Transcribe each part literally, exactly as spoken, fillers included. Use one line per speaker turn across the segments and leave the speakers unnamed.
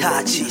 Itachi.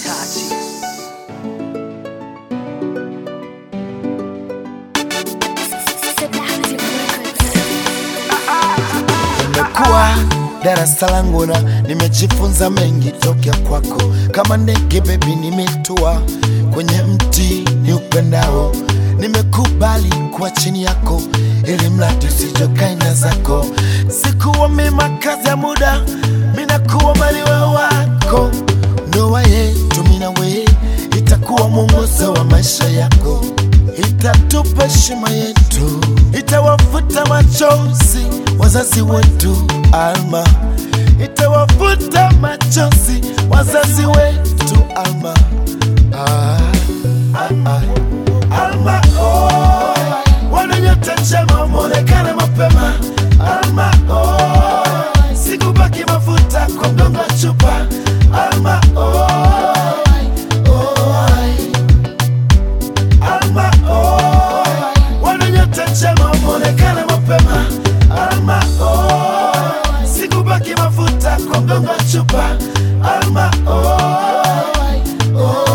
Nimekuwa darasa langu na nimejifunza mengi tokea kwako. Kama ndege baby nimetua kwenye mti ni upendao. Nimekubali kuwa chini yako ili mradi usijokaina zako. Sikuwa mema kazi ya muda, mina kuwa maliwa wako. Ndoa yetu mina we itakuwa mwongozo wa maisha yako. Itatupa heshima yetu, itawafuta machozi wazazi wetu. Alma, itawafuta machozi wazazi wetu. Alma, ah, ah, ah. Alma, oh, wananyota njema mwonekana mapema. Alma, oh, sikubaki mafuta kwa mgongo wa chupa. Alma, oh, oh, Alma, oh, wananyota njema mwonekana mapema. Alma, oh, sikubaki mafuta kwa mgongo wa chupa. Alma, oh, oh.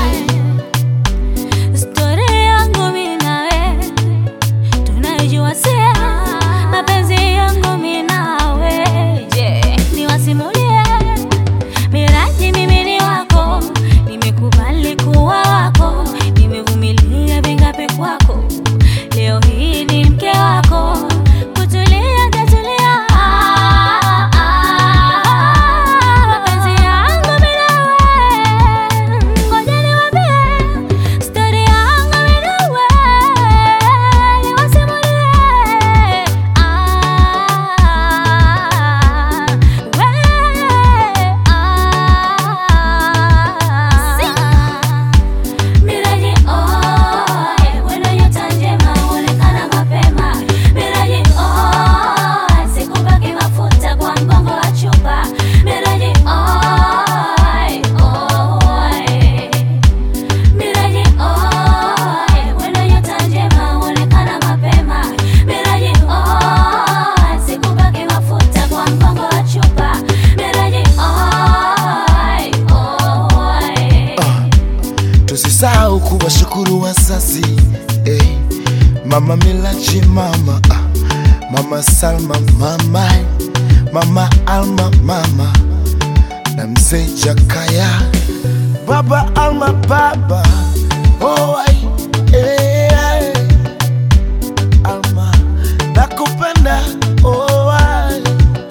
Tusisahau kuwashukuru wazazi, eh. Mama Milaji, mama ah. Mama Salma, mama Mama Alma, mama na mzee Jakaya. Baba Alma, baba oh, ay, eh, ay. Alma, nakupenda oh, ay.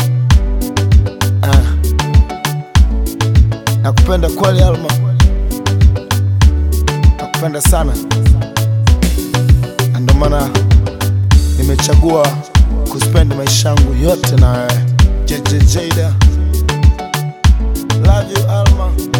Ah. Nakupenda kweli Alma, nakupenda sana. Ndio maana nimechagua kuspend maisha yangu yote na J J Jada. Love you Alma.